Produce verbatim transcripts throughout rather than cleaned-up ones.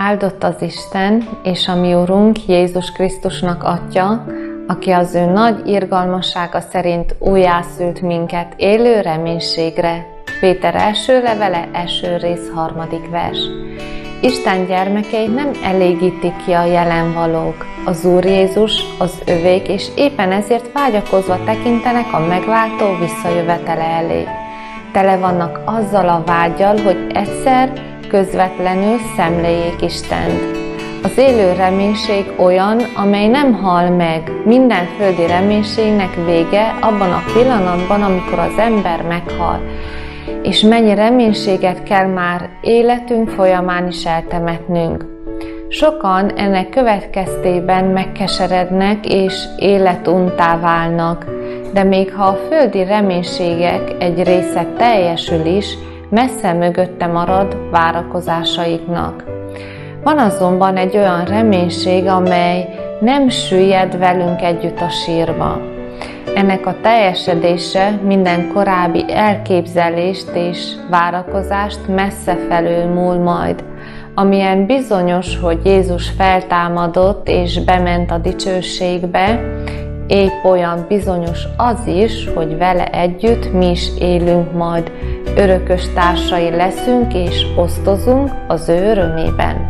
Áldott az Isten és a mi Urunk Jézus Krisztusnak Atya, aki az ő nagy irgalmassága szerint újjászült minket élő reménységre. Péter első levele, első rész, harmadik vers. Isten gyermekei nem elégítik ki a jelenvalók. Az Úr Jézus az övék, és éppen ezért vágyakozva tekintenek a megváltó visszajövetele elé. Tele vannak azzal a vággyal, hogy egyszer közvetlenül szemléljék Istent. Az élő reménység olyan, amely nem hal meg. Minden földi reménységnek vége abban a pillanatban, amikor az ember meghal. És mennyi reménységet kell már életünk folyamán is eltemetnünk. Sokan ennek következtében megkeserednek és életuntá válnak, de még ha a földi reménységek egy része teljesül is, messze mögötte marad várakozásaiknak. Van azonban egy olyan reménység, amely nem süllyed velünk együtt a sírba. Ennek a teljesedése minden korábbi elképzelést és várakozást messze felül múl majd. Amilyen bizonyos, hogy Jézus feltámadott és bement a dicsőségbe, épp olyan bizonyos az is, hogy vele együtt mi is élünk majd, örökös társai leszünk és osztozunk az ő örömében.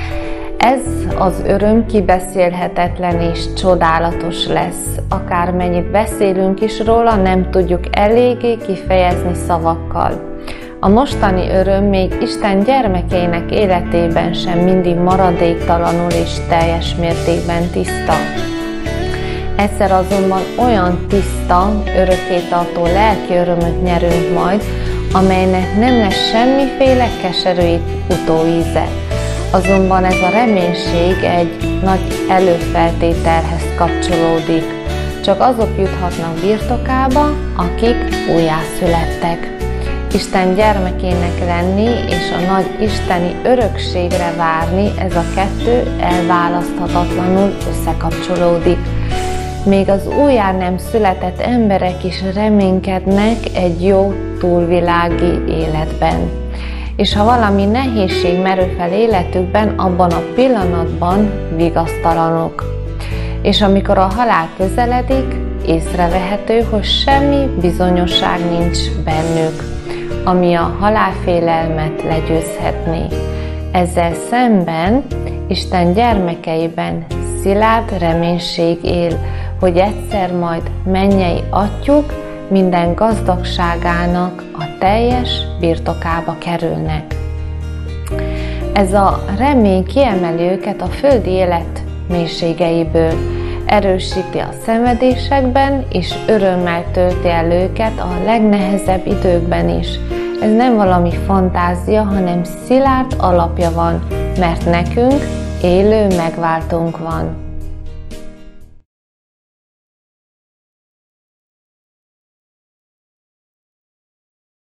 Ez az öröm kibeszélhetetlen és csodálatos lesz. Akármennyit beszélünk is róla, nem tudjuk eléggé kifejezni szavakkal. A mostani öröm még Isten gyermekeinek életében sem mindig maradéktalanul és teljes mértékben tiszta. Egyszer azonban olyan tiszta, örökkétartó lelki örömöt nyerünk majd, amelynek nem lesz semmiféle keserű utóíze. Azonban ez a reménység egy nagy előfeltételhez kapcsolódik. Csak azok juthatnak birtokába, akik újjászülettek. Isten gyermekének lenni és a nagy isteni örökségre várni, ez a kettő elválaszthatatlanul összekapcsolódik. Még az újjá nem született emberek is reménykednek egy jó túlvilági életben. És ha valami nehézség merül fel életükben, abban a pillanatban vigasztalanok. És amikor a halál közeledik, észrevehető, hogy semmi bizonyosság nincs bennük, ami a halálfélelmet legyőzhetné. Ezzel szemben Isten gyermekeiben szilárd reménység él, hogy egyszer majd mennyei Atyuk minden gazdagságának a teljes birtokába kerülnek. Ez a remény kiemeli őket a földi élet mélységeiből, erősíti a szenvedésekben, és örömmel tölti el őket a legnehezebb időkben is. Ez nem valami fantázia, hanem szilárd alapja van, mert nekünk élő megváltónk van.